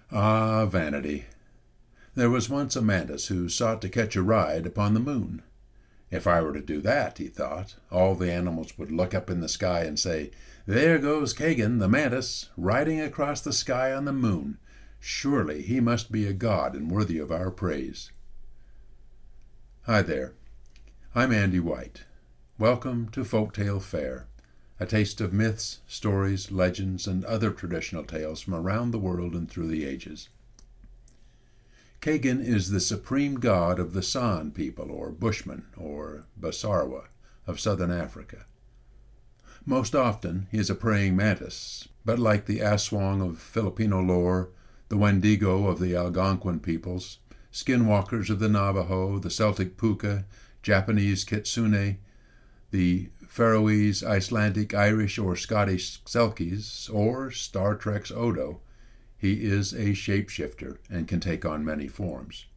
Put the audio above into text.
Ah, vanity! There was once a mantis who sought to catch a ride upon the moon. If I were to do that, he thought, all the animals would look up in the sky and say, "There goes Kagan, the mantis, riding across the sky on the moon. Surely he must be a god and worthy of our praise." Hi there, I'm Andy White. Welcome to Folktale Fare, a taste of myths, stories, legends, and other traditional tales from around the world and through the ages. Kagan is the supreme god of the San people, or Bushmen, or Basarwa, of southern Africa. Most often he is a praying mantis, but like the Aswang of Filipino lore, the Wendigo of the Algonquin peoples, skinwalkers of the Navajo, the Celtic Puka, Japanese Kitsune, the Faroese, Icelandic, Irish, or Scottish Selkies, or Star Trek's Odo, he is a shapeshifter and can take on many forms.